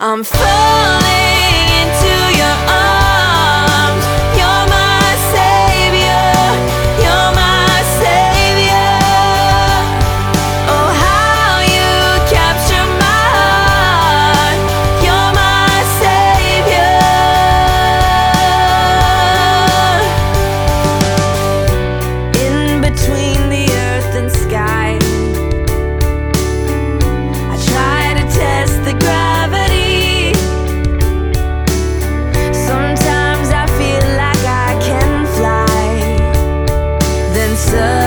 I'm falling into your arms. You're my savior. You're my savior. Oh, how you capture my heart. You're my savior. In between the earth and sky, I try to test the gravity. Sometimes I feel like I can fly, then